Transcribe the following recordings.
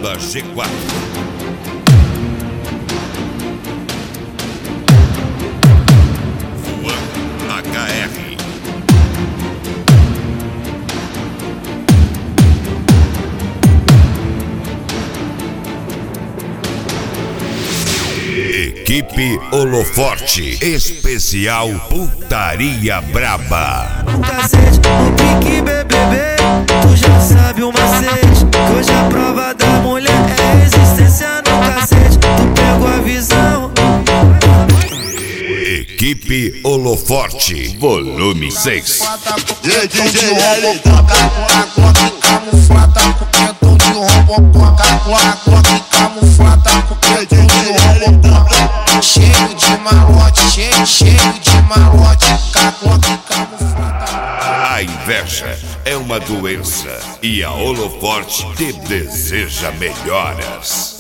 Balada G4. HR. Equipe Holoforte, especial Putaria Braba. No cacete, no pique BBB, tu já sabe o macete. Que hoje a prova da mulher é resistência no cacete. Tu pegou a visão. Equipe Holoforte, volume 6. DJ L toca a Glock camuflada com pentão de Robocop. A Glock camuflada com pentão de Robocop. Cheio de malote, cheio de malote. A Glock camuflada. A inveja é uma doença e a Holoforte te deseja melhoras.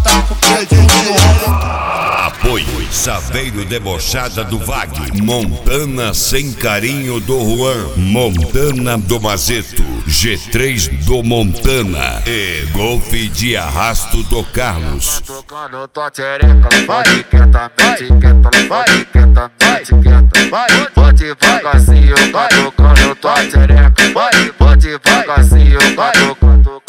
Apoio Saveiro Debochada do Vag, Montana Sem Carinho do Juan, Montana do Mazeto, G3 do Montana e Golfe de Arrasto do Carlos. Tocando tua xereca, pode quietamente, pode quietamente, pode devagarzinho, tocando tua xereca, pode devagarzinho, tocando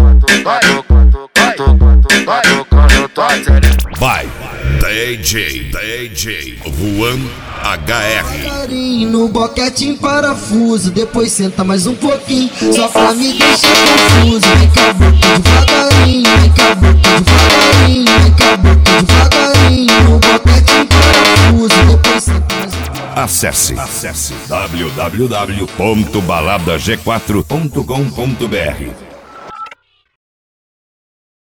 tua xereca. Vai, DJ Juan HR. Carinho no boquete em parafuso, depois senta mais um pouquinho, só pra me deixar confuso. Vem cá, boca devagarinho, vem cá, boca devagarinho, vem cá, boca devagarinho. No boquete em parafuso, depois senta mais um pouquinho. Acesse www.baladag4.com.br